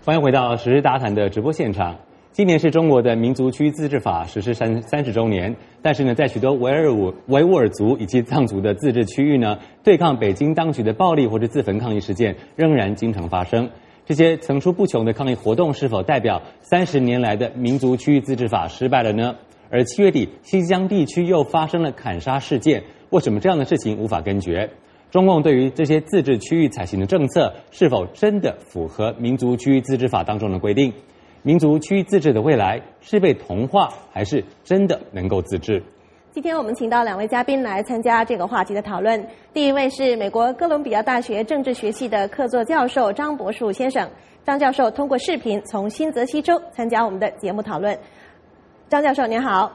欢迎回到时事大谈的直播现场。今年是中国的民族区自治法实施30周年，但是呢，在许多维吾尔族以及藏族的自治区域呢，对抗北京当局的暴力或者自焚抗议事件仍然经常发生。这些层出不穷的抗议活动，是否代表30年来的民族区域自治法失败了呢？而7月底，新疆地区又发生了砍杀事件，为什么这样的事情无法根绝？中共对于这些自治区域采行的政策，是否真的符合民族区域自治法当中的规定？民族区域自治的未来是被同化，还是真的能够自治？ 今天我们请到2位嘉宾来参加这个话题的讨论。第一位是美国哥伦比亚大学政治学系的客座教授张博树先生。张教授通过视频从新泽西州参加我们的节目讨论。张教授您好。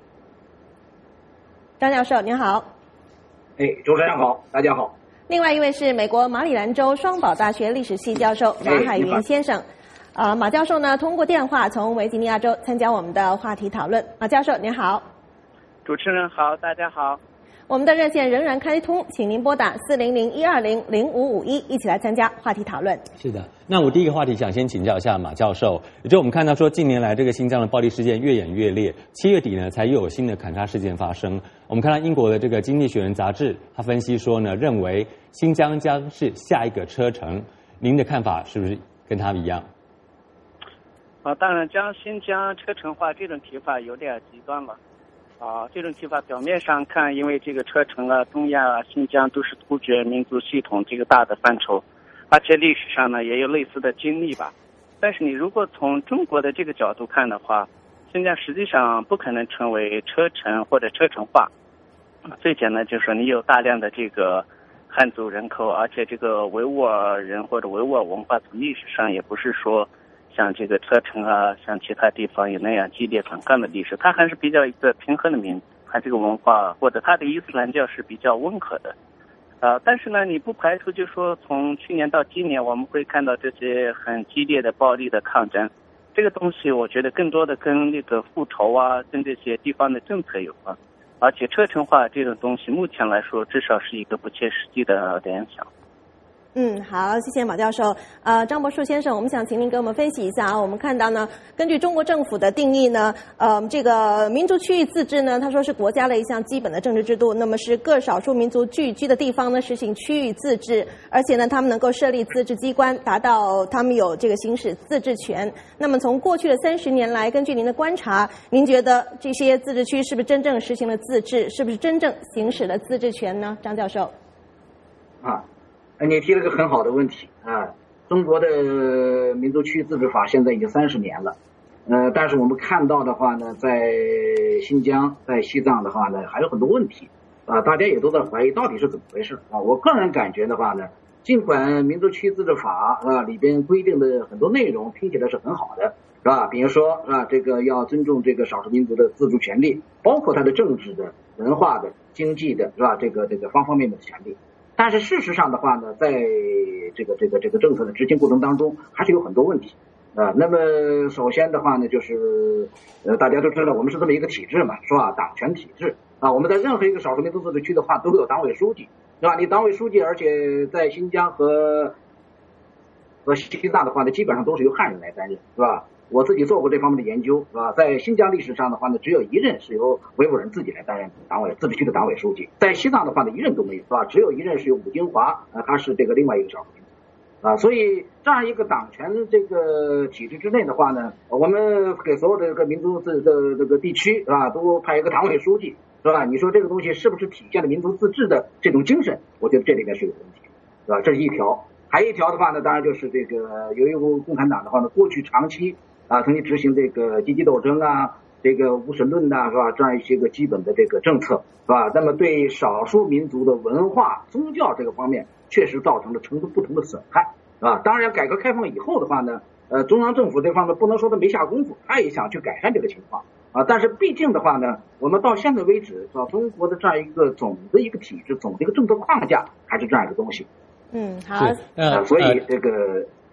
张教授您好。 主持人好，大家好。 另外一位是美国马里兰州双堡大学历史系教授马海云先生。马教授呢通过电话从维吉尼亚州参加我们的话题讨论。马教授您好。 主持人好，大家好。 我们的热线仍然开通，请您拨打400-120-0551，一起来参加话题讨论。 是的，那我第一个话题想先请教一下马教授，也就我们看到说近年来这个新疆的暴力事件越演越烈，7月底呢才又有新的砍杀事件发生。我们看到英国的这个《经济学人》杂志，他分析说呢，认为新疆将是下一个车臣。您的看法是不是跟他们一样？ 当然，将新疆车臣化这种提法有点极端了。这种提法表面上看，因为这个车臣啊、东亚啊、新疆都是突厥民族系统这个大的范畴，而且历史上呢也有类似的经历吧。但是你如果从中国的这个角度看的话，新疆实际上不可能成为车臣或者车臣化。最简单就是说，你有大量的这个汉族人口，而且这个维吾尔人或者维吾尔文化从历史上也不是说像这个车臣啊，像其他地方有那样激烈反抗的历史，它还是比较一个平和的民族，它这个文化或者它的伊斯兰教是比较温和的。但是呢，你不排除就说从去年到今年，我们会看到这些很激烈的暴力的抗争，这个东西我觉得更多的跟那个复仇啊，跟这些地方的政策有关。而且车臣化这种东西，目前来说至少是一个不切实际的联想。 好，谢谢马教授。张博树先生，我们想请您给我们分析一下啊。我们看到呢，根据中国政府的定义呢，这个民族区域自治呢，他说是国家的一项基本的政治制度，那么是各少数民族聚居的地方呢实行区域自治，而且呢，他们能够设立自治机关，达到他们有这个行使自治权。那么从过去的30年来，根据您的观察，您觉得这些自治区是不是真正实行了自治，是不是真正行使了自治权呢？张教授。 你提了个很好的问题啊！中国的民族区域自治法现在已经30年了，但是我们看到的话呢，在新疆、在西藏的话呢，还有很多问题大家也都在怀疑到底是怎么回事我个人感觉的话呢，尽管民族区域自治法里边规定的很多内容听起来是很好的，是吧？比如说这个要尊重这个少数民族的自主权利，包括它的政治的、文化的、经济的，是吧？这个方方面面的权利。但是事实上的话呢，在这个政策的执行过程当中，还是有很多问题那么首先的话呢，就是大家都知道我们是这么一个体制嘛，是吧？党权体制我们在任何一个少数民族自治区的话都有党委书记，是吧？你党委书记，而且在新疆和西藏的话呢，基本上都是由汉人来担任，是吧？我自己做过这方面的研究，是吧？在新疆历史上的话呢，只有一任是由维吾尔人自己来担任自治区的党委书记。在西藏的话呢，一任都没有，是吧？只有一任是由武金华，他是这个另外一个少数民族所以这样一个党权这个体制之内的话呢，我们给所有的这个民族这个地区是吧，都派一个党委书记，是吧？你说这个东西是不是体现了民族自治的这种精神？我觉得这里面是有问题，是吧？这是一条。还有一条的话呢，当然就是这个由于共产党的话呢，过去长期曾经执行这个阶级斗争这个无神论是吧？这样一些个基本的这个政策，是吧？那么对少数民族的文化、宗教这个方面，确实造成了程度不同的损害，是吧？当然，改革开放以后的话呢，中央政府这方面不能说他没下功夫，他也想去改善这个情况但是毕竟的话呢，我们到现在为止，中国的这样一个总的一个体制、总的一个政策框架，还是这样一个东西。 好。 所以这个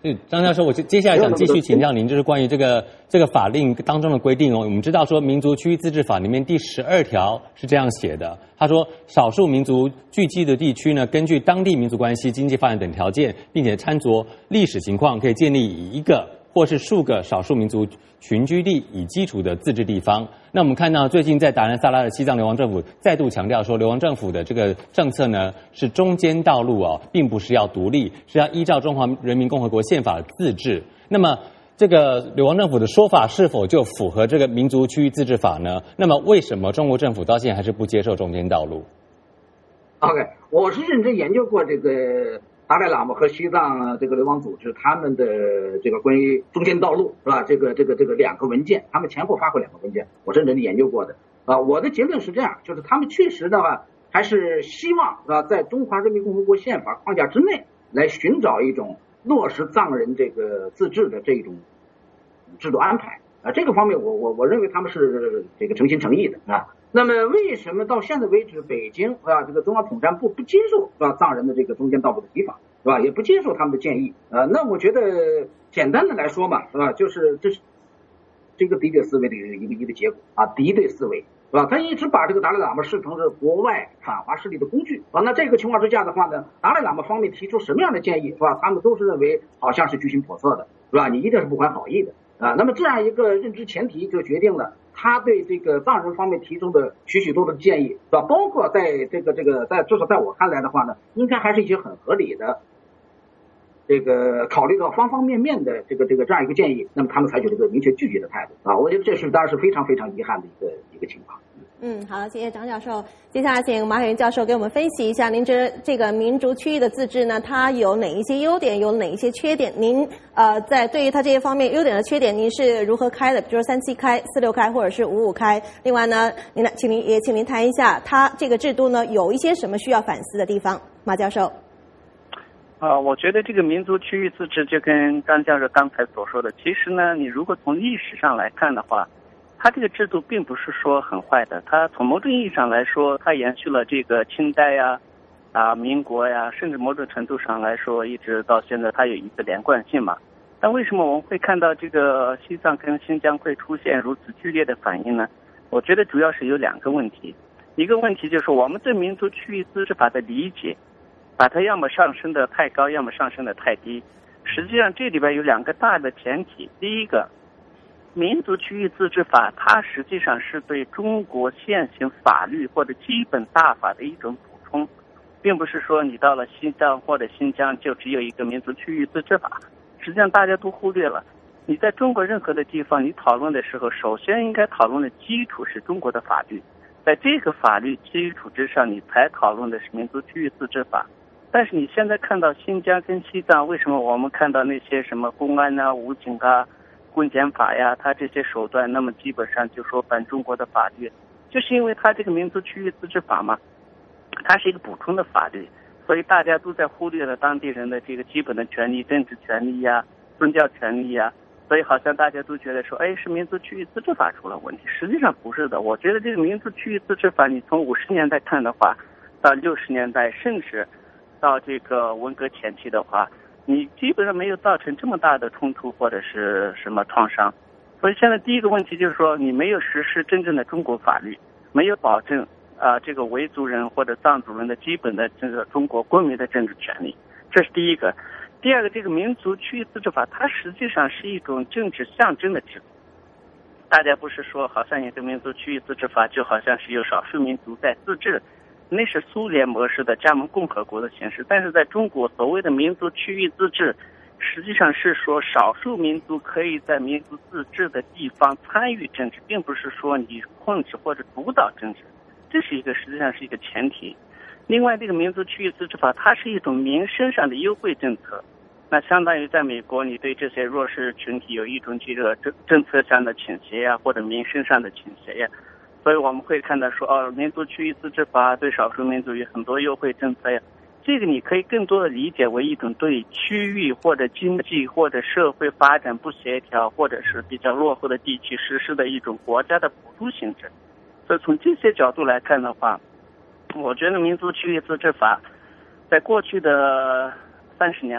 张教授，我接下来想继续请教您，就是关于这个法令当中的规定哦。我们知道说，民族区域自治法里面第12条是这样写的，他说，少数民族聚集的地区呢，根据当地民族关系、经济发展等条件，并且参酌历史情况，可以建立以一个或是数个少数民族群居地以基础的自治地方。那我们看到最近在达兰萨拉的西藏流亡政府再度强调说，流亡政府的这个政策呢是中间道路哦，并不是要独立，是要依照中华人民共和国宪法自治。那么这个流亡政府的说法是否就符合这个民族区域自治法呢？那么为什么中国政府到现在还是不接受中间道路 ？OK， 我是认真研究过这个达赖喇嘛和西藏这个流亡组织他们的这个关于中间道路是吧？这个两个文件，他们前后发过两个文件，我认真的研究过的啊。我的结论是这样，就是他们确实的话还是希望啊，在中华人民共和国宪法框架之内来寻找一种落实藏人这个自治的这种制度安排啊。这个方面我认为他们是这个诚心诚意的啊。那么为什么到现在为止，北京啊这个中央统战部不接受藏人的这个中间道路的提法，是吧？也不接受他们的建议那我觉得简单的来说嘛，是吧？就是这是这个敌对思维的一个结果啊，敌对思维是吧？他一直把这个达赖喇嘛视成是国外反华势力的工具啊。那这个情况之下的话呢，达赖喇嘛方面提出什么样的建议是吧？他们都是认为好像是居心叵测的，是吧？你一定是不怀好意的啊。那么这样一个认知前提就决定了他对这个藏人方面提出的许多的建议，是吧？包括在在至少在我看来的话呢，应该还是一些很合理的，这个考虑到方方面面的这样一个建议，那么他们采取了一个明确拒绝的态度啊。我觉得这是当然是非常非常遗憾的一个情况。 好，谢谢张教授。接下来请马海云教授给我们分析一下，您觉得这个民族区域的自治呢，它有哪一些优点，有哪一些缺点？您在对于它这些方面优点和缺点，您是如何开的？比如说37开、46开，或者是55开。另外呢，请您谈一下，它这个制度呢有一些什么需要反思的地方？马教授。 我觉得这个民族区域自治就跟张教授刚才所说的，其实呢，你如果从历史上来看的话，它这个制度并不是说很坏的，它从某种意义上来说，它延续了这个清代呀、民国呀，甚至某种程度上来说，一直到现在它有一个连贯性嘛。但为什么我们会看到这个西藏跟新疆会出现如此剧烈的反应呢？我觉得主要是有两个问题，一个问题就是我们对民族区域自治法的理解，把它要么上升的太高，要么上升的太低。实际上这里边有两个大的前提，第一个，民族区域自治法它实际上是对中国现行法律或者基本大法的一种补充，并不是说你到了西藏或者新疆就只有一个民族区域自治法。实际上大家都忽略了，你在中国任何的地方你讨论的时候，首先应该讨论的基础是中国的法律，在这个法律基础之上你才讨论的是民族区域自治法。但是你现在看到新疆跟西藏，为什么我们看到那些什么公安啊、武警啊、公检法呀，它这些手段那么基本上就说反中国的法律，就是因为它这个民族区域自治法嘛，它是一个补充的法律，所以大家都在忽略了当地人的这个基本的权利、政治权利呀、宗教权利呀，所以好像大家都觉得说，是民族区域自治法出了问题，实际上不是的。我觉得这个民族区域自治法，你从50年代看的话，到60年代，甚至到这个文革前期的话，你基本上没有造成这么大的冲突或者是什么创伤。所以现在第一个问题就是说，你没有实施真正的中国法律，没有保证这个维族人或者藏族人的基本的这个中国公民的政治权利，这是第一个。第二个，这个民族区域自治法它实际上是一种政治象征的制度。大家不是说好像一个民族区域自治法就好像是有少数民族在自治，那是苏联模式的加盟共和国的形式。但是在中国所谓的民族区域自治，实际上是说少数民族可以在民族自治的地方参与政治，并不是说你控制或者主导政治，这是实际上是一个前提。另外，这个民族区域自治法它是一种民生上的优惠政策，那相当于在美国你对这些弱势群体有一种这个政策上的倾斜呀，或者民生上的倾斜呀。所以我们会看到说，民族区域自治法对少数民族有很多优惠政策呀。这个你可以更多的理解为一种对区域或者经济或者社会发展不协调或者是比较落后的地区实施的一种国家的补助性质。所以从这些角度来看的话，我觉得民族区域自治法在过去的30年吧，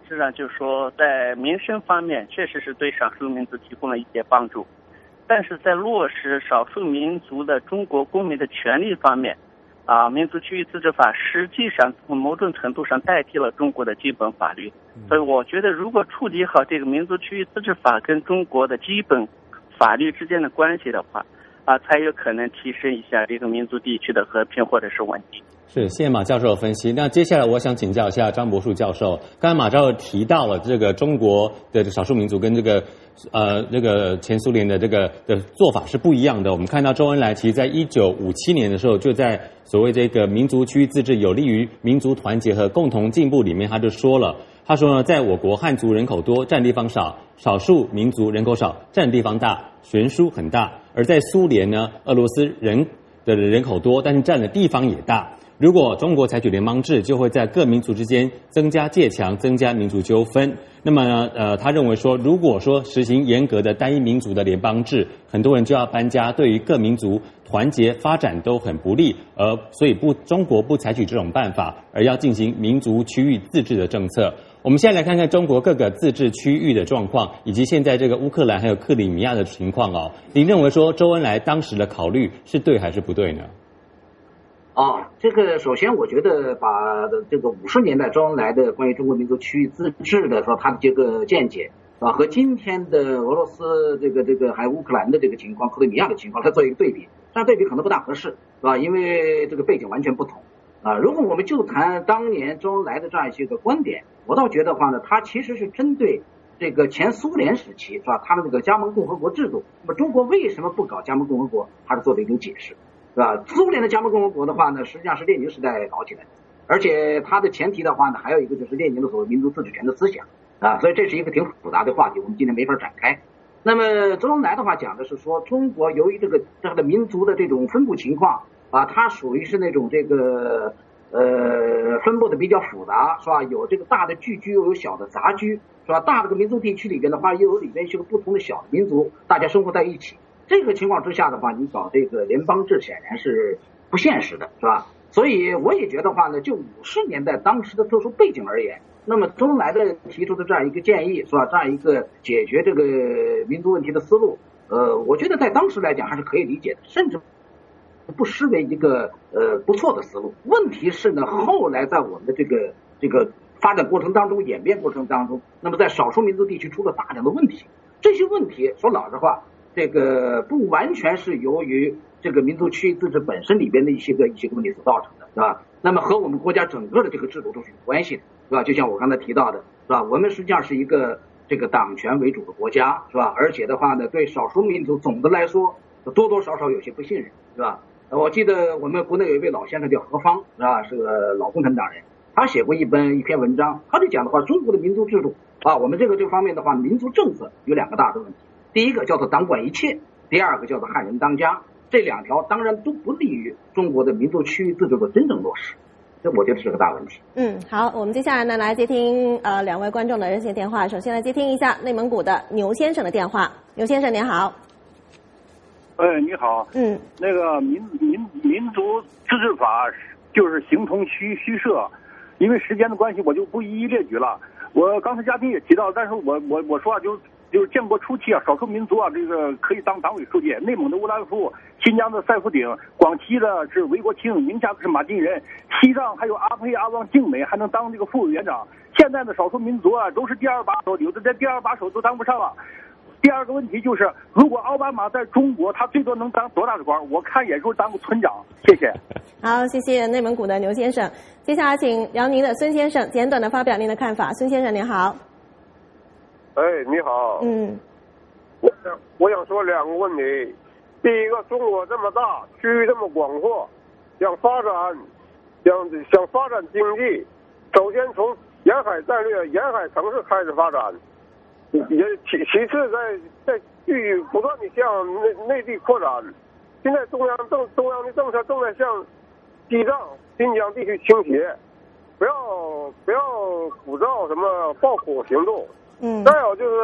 实际上就是说在民生方面确实是对少数民族提供了一些帮助，但是在落实少数民族的中国公民的权利方面，民族区域自治法实际上从某种程度上代替了中国的基本法律，所以我觉得如果处理好这个民族区域自治法跟中国的基本法律之间的关系的话，才有可能提升一下这个民族地区的和平或者是稳定。 是，谢谢马教授的分析。那接下来我想请教一下张博树教授，刚才马教授提到了这个中国的少数民族跟这个前苏联的的做法是不一样的。我们看到周恩来其实在1957年的时候，就在所谓这个民族区域自治有利于民族团结和共同进步里面，他就说了，他说呢，在我国汉族人口多，占地方少，少数民族人口少，占地方大，悬殊很大；而在苏联呢，俄罗斯人口多，但是占的地方也大。如果中国采取联邦制，就会在各民族之间增加界墙，增加民族纠纷。那么呢，他认为说，如果说实行严格的单一民族的联邦制，很多人就要搬家，对于各民族团结发展都很不利。所以中国不采取这种办法，而要进行民族区域自治的政策。我们现在来看看中国各个自治区域的状况，以及现在这个乌克兰还有克里米亚的情况哦。您认为说周恩来当时的考虑是对还是不对呢？ 这个首先我觉得把这个50年代周恩来的关于中国民族区域自治的说他的这个见解和今天的俄罗斯这个还有乌克兰的这个情况、克里米亚的情况，来做一个对比，但对比可能不大合适，是吧？因为这个背景完全不同如果我们就谈当年周恩来的这样一些个观点，我倒觉得话呢，他其实是针对这个前苏联时期，是吧？他们这个加盟共和国制度，那么中国为什么不搞加盟共和国，他是做了一种解释。是吧？苏联的加盟共和国的话呢，实际上是列宁时代搞起来的，而且它的前提的话呢，还有一个就是列宁的所谓民族自治权的思想所以这是一个挺复杂的话题，我们今天没法展开。那么周恩来的话讲的是说，中国由于这个民族的这种分布情况它属于是那种这个分布的比较复杂，是吧？有这个大的聚居，又有小的杂居，是吧？大的个民族地区里边的话，又有里边是个不同的小的民族，大家生活在一起。这个情况之下的话，你搞这个联邦制显然是不现实的，是吧？所以我也觉得话呢，就50年代当时的特殊背景而言，那么周恩来的提出的这样一个建议，是吧？这样一个解决这个民族问题的思路，我觉得在当时来讲还是可以理解的，甚至不失为一个不错的思路。问题是呢，后来在我们的这个发展过程当中、演变过程当中，那么在少数民族地区出了大量的问题，这些问题说老实话，这个不完全是由于这个民族区域自治本身里边的一些个问题所造成的，是吧？那么和我们国家整个的这个制度都是有关系的，是吧？就像我刚才提到的，是吧？我们实际上是一个这个党权为主的国家，是吧？而且的话呢，对少数民族总的来说多多少少有些不信任，是吧？我记得我们国内有一位老先生叫何方，是吧？是个老共产党人，他写过一篇文章，他就讲的话，中国的民族制度我们这方面的话，民族政策有2个大的问题。第一个叫做党管一切，第二个叫做汉人当家，这2条当然都不利于中国的民族区域自治的真正落实，这我觉得是个大问题。 好，我们接下来呢来接听2位观众的热线电话。首先来接听一下内蒙古的牛先生的电话。牛先生您好。 你好。那个民族自治法就是形同虚设，因为时间的关系，我就不一一列举了。我刚才嘉宾也提到，但是我说就是建国初期少数民族这个可以当党委书记。内蒙的乌兰夫，新疆的赛夫顶，广西的是韦国清，宁夏的是马金仁，西藏还有阿沛、阿旺、静美还能当这个副委员长。现在的少数民族都是第2把手，有的连第2把手都当不上了。第2个问题就是，如果奥巴马在中国，他最多能当多大的官？我看也就是当个村长。谢谢。 好，谢谢内蒙古的牛先生。接下来请辽宁的孙先生简短的发表您的看法。孙先生您好。 你好。我想说2个问题。第一个，中国这么大，区域这么广阔，想发展经济，首先从沿海战略、沿海城市开始发展。其次在继续不断的向内地扩展。现在中央的政策正在向西藏、新疆地区倾斜，不要鼓噪什么暴恐行动。再有就是，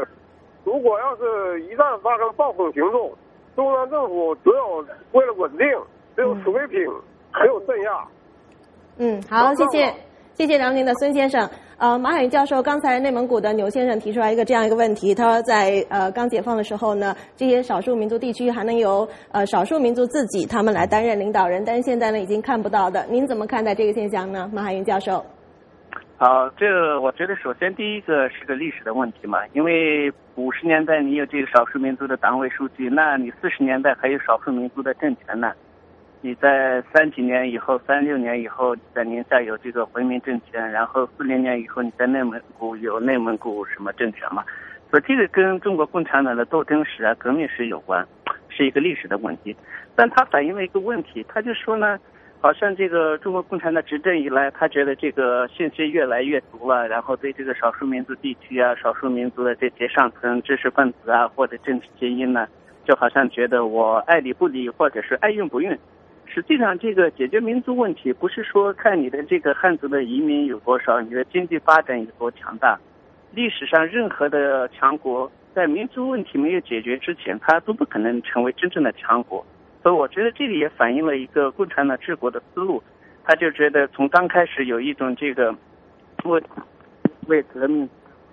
如果要是一旦发生暴恐行动，中央政府只有为了稳定，只有水平，没有镇压。 好，谢谢辽宁的孙先生。 马海云教授，刚才内蒙古的牛先生提出来这样一个问题，他说在刚解放的时候呢，这些少数民族地区还能由少数民族自己他们来担任领导人，但是现在呢已经看不到的，您怎么看待这个现象呢？马海云教授。 好，这个我觉得首先第一个是个历史的问题嘛，因为50年代你有这个少数民族的党委书记，那你40年代还有少数民族的政权呢？你在30几年以后、36年以后，你在宁夏有这个回民政权，然后40年以后你在内蒙古有内蒙古什么政权嘛？所以这个跟中国共产党的斗争史啊、革命史有关，是一个历史的问题。但它反映了一个问题，他就说呢，好像这个中国共产党执政以来，他觉得这个信息越来越足了，然后对这个少数民族地区啊、少数民族的这些上层知识分子啊或者政治精英呢，就好像觉得我爱理不理或者是爱用不用。实际上这个解决民族问题不是说看你的这个汉族的移民有多少，你的经济发展有多强大。历史上任何的强国在民族问题没有解决之前，它都不可能成为真正的强国。所以我觉得这里也反映了一个共产党治国的思路，他就觉得从刚开始有一种这个为革命。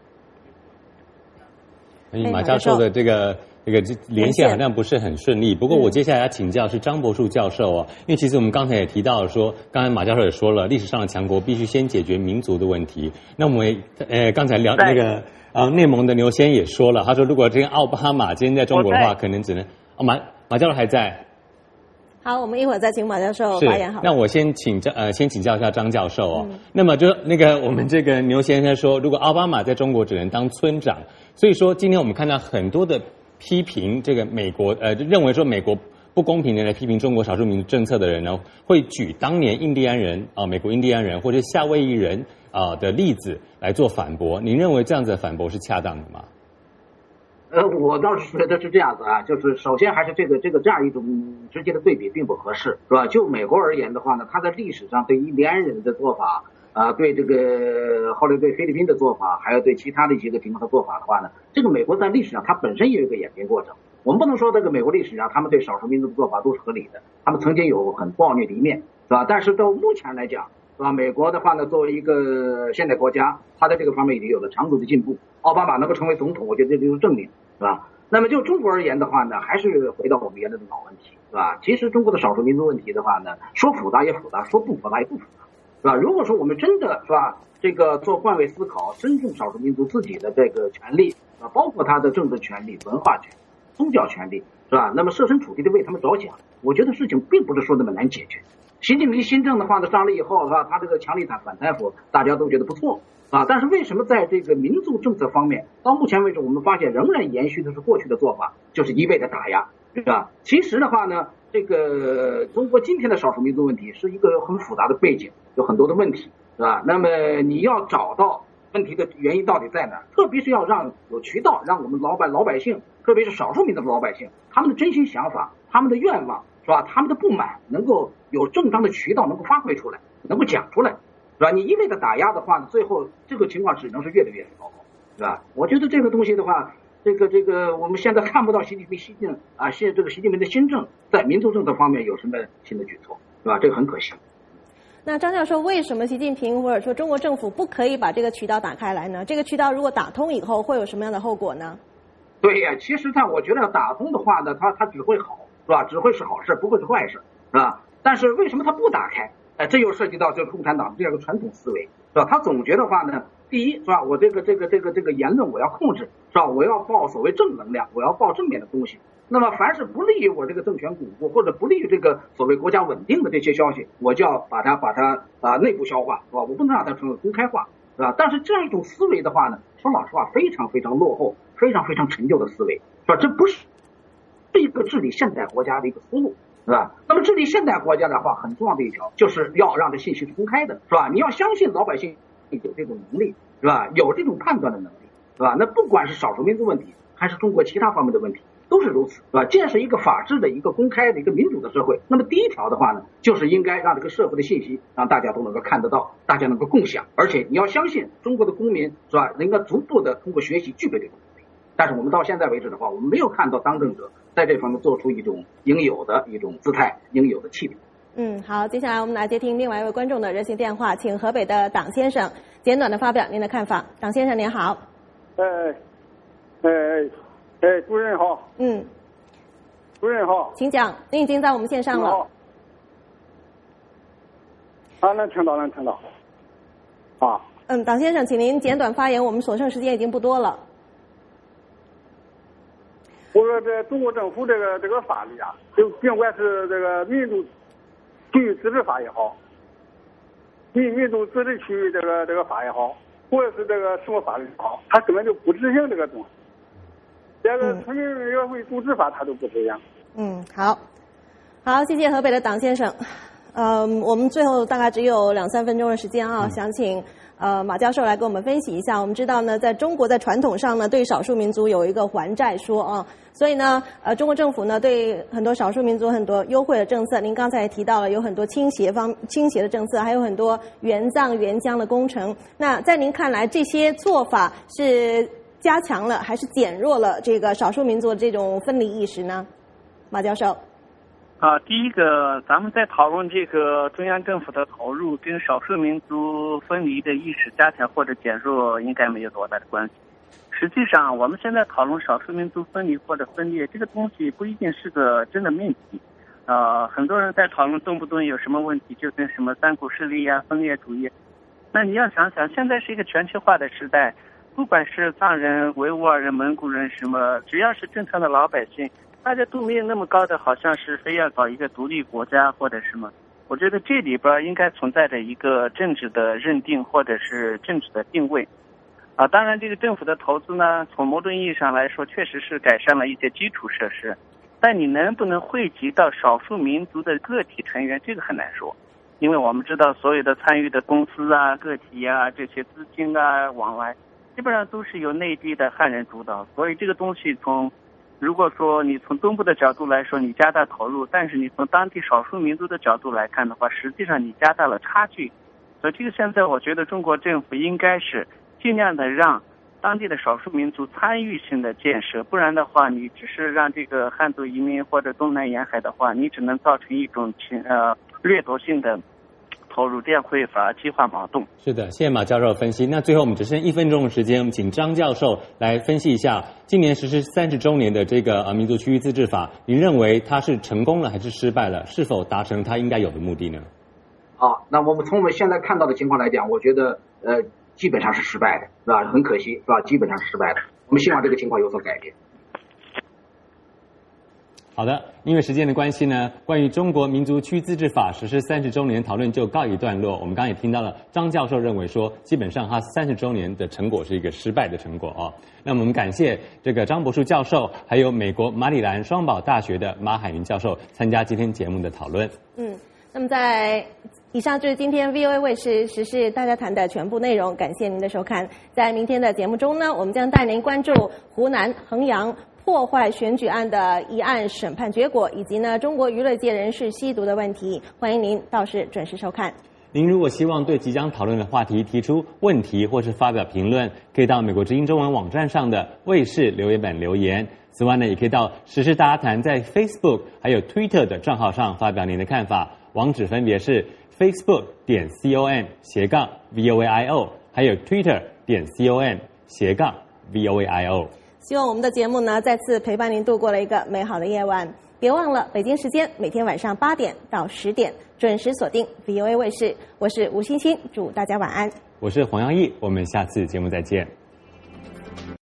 马教授的这个连线好像不是很顺利，不过我接下来要请教是张博树教授哦，因为其实我们刚才也提到了说，刚才马教授也说了，历史上的强国必须先解决民族的问题。那我们刚才聊那个内蒙的牛先也说了，他说如果这个奥巴马今天在中国的话，可能只能马教授还在。 好，我们一会儿再请马教授发言好了。 那我先请教一下张教授哦。那么就那个我们这个牛先生说，如果奥巴马在中国只能当村长，所以说今天我们看到很多的批评这个美国认为说美国不公平的来批评中国少数民族政策的人呢，会举当年印第安人美国印第安人或者夏威夷人的例子来做反驳。您认为这样子的反驳是恰当的吗？ 我倒是觉得是这样子啊，就是首先还是这样一种直接的对比并不合适，是吧？就美国而言的话呢，他在历史上对印第安人的做法对这个后来对菲律宾的做法，还有对其他的一些个情况的做法的话呢，这个美国在历史上它本身也有一个演变过程。我们不能说这个美国历史上他们对少数民族的做法都是合理的，他们曾经有很暴虐的一面，是吧？但是到目前来讲，是吧？美国的话呢，作为一个现代国家，它在这个方面已经有了长足的进步。奥巴马能够成为总统，我觉得这就是证明，是吧？那么就中国而言的话呢，还是回到我们原来的老问题，是吧？其实中国的少数民族问题的话呢，说复杂也复杂，说不复杂也不复杂，是吧？如果说我们真的是吧，这个做换位思考，尊重少数民族自己的这个权利包括他的政治权利、文化权、宗教权利，是吧？那么设身处地的为他们着想，我觉得事情并不是说那么难解决。习近平新政的话呢，上来以后的话，他这个强力反贪腐，大家都觉得不错但是为什么在这个民族政策方面，到目前为止我们发现仍然延续的是过去的做法，就是一味的打压，是吧？其实的话呢，这个中国今天的少数民族问题是一个很复杂的背景，有很多的问题，是吧？那么你要找到问题的原因到底在哪，特别是要让有渠道，让我们老百姓，特别是少数民族的老百姓，他们的真心想法、他们的愿望，是吧？他们的不满能够有正当的渠道能够发挥出来，能够讲出来，是吧？你一味的打压的话呢，最后这个情况只能是越来越糟糕，是吧？我觉得这个东西的话，这个我们现在看不到习近平的新政在民族政策方面有什么新的举措，是吧？这个很可惜。 那张教授，为什么习近平或者说中国政府不可以把这个渠道打开来呢？这个渠道如果打通以后，会有什么样的后果呢？ 对呀，其实我觉得打通的话呢，它只会好，是吧？只会是好事，不会是坏事，是吧？但是为什么它不打开？这又涉及到这个共产党这样一个传统思维，是吧？他总觉得话呢，第一，是吧？我这个言论我要控制，是吧？我要报所谓正能量，我要报正面的东西。那么凡是不利于我这个政权巩固或者不利于这个所谓国家稳定的这些消息，我就要把它内部消化，是吧？我不能让它成为公开化，是吧？但是这样一种思维的话呢，说老实话，非常非常落后，非常非常陈旧的思维，是吧？这不是一个治理现代国家的一个思路，是吧？那么治理现代国家的话，很重要的一条就是要让这信息是公开的，是吧？你要相信老百姓有这种能力，是吧？有这种判断的能力，是吧？那不管是少数民族问题还是中国其他方面的问题，都是如此，是吧？建设一个法治的一个公开的一个民主的社会，那么第一条的话呢，就是应该让这个社会的信息让大家都能够看得到，大家能够共享，而且你要相信中国的公民，是吧？应该逐步的通过学习具备这种能力。但是我们到现在为止的话，我们没有看到当政者在这方面做出一种应有的一种姿态，应有的气度， 好，接下来我们来接听另外一位观众的热线电话，请河北的党先生简短的发表您的看法。党先生您好。 主任好。主任好。 请讲，您已经在我们线上了。 能听到。 党先生，请您简短发言，我们所剩时间已经不多了。 我说这中国政府这个法律啊，就尽管是这个民族区域自治法也好，民族自治区域这个法也好，或者是这个什么法律也好，他根本就不执行这个东西。这个村民委员会组织法他都不执行。 好，谢谢河北的党先生。我们最后大概只有2-3分钟的时间啊，想请马教授来给我们分析一下。我们知道呢，在中国在传统上呢，对少数民族有一个还债说啊，所以呢，中国政府呢对很多少数民族很多优惠的政策，您刚才也提到了有很多倾斜的政策，还有很多援藏援疆的工程。那在您看来，这些做法是加强了还是减弱了这个少数民族的这种分离意识呢？马教授。 第一个，咱们在讨论这个中央政府的投入跟少数民族分离的意识加强或者减弱应该没有多大的关系。实际上，我们现在讨论少数民族分离或者分裂这个东西不一定是个真的命题。很多人在讨论动不动有什么问题，就跟什么三股势力啊、分裂主义。那你要想想，现在是一个全球化的时代，不管是藏人、维吾尔人、蒙古人什么，只要是正常的老百姓，大家都没有那么高的，好像是非要搞一个独立国家或者什么。我觉得这里边应该存在着一个政治的认定或者是政治的定位。当然这个政府的投资呢，从某种意义上来说确实是改善了一些基础设施，但你能不能惠及到少数民族的个体成员，这个很难说。因为我们知道所有的参与的公司啊、个体啊、这些资金啊往来，基本上都是由内地的汉人主导，所以这个东西如果说你从东部的角度来说你加大投入，但是你从当地少数民族的角度来看的话，实际上你加大了差距。所以这个现在我觉得中国政府应该是尽量的让当地的少数民族参与性的建设，不然的话你只是让这个汉族移民或者东南沿海的话，你只能造成一种掠夺性的投入，这样会反而激化矛盾。 是的，谢谢马教授分析。那最后我们只剩1分钟的时间，我们请张教授来分析一下今年实施30周年的这个民族区域自治法，您认为它是成功了还是失败了？是否达成它应该有的目的呢？ 好，那我们从我们现在看到的情况来讲，我觉得基本上是失败的，是吧？很可惜，是吧？基本上是失败的。我们希望这个情况有所改变。 好的，因为时间的关系呢，关于中国民族区自治法实施30周年讨论就告一段落。我们刚刚也听到了张教授认为说，基本上他30周年的成果是一个失败的成果哦。那么我们感谢这个张博树教授，还有美国马里兰双堡大学的马海云教授参加今天节目的讨论。 那么以上就是今天 VOA 卫视时事大家谈的全部内容，感谢您的收看。在明天的节目中呢，我们将带您关注湖南衡阳破坏选举案的一案审判结果，以及呢中国娱乐界人士吸毒的问题。欢迎您到时准时收看。 您如果希望对即将讨论的话题提出问题或是发表评论，可以到美国之音中文网站上的卫视留言板留言。此外呢，也可以到时事大家谈在 Facebook 还有 Twitter 的账号上发表您的看法，网址分别是 facebook.com/VOAIO 还有 Twitter.com/VOAIO。 希望我们的节目呢再次陪伴您度过了一个美好的夜晚。别忘了北京时间每天晚上8点到10点准时锁定 VOA 卫视。我是吴欣欣，祝大家晚安。 我是黄洋溢，我们下次节目再见。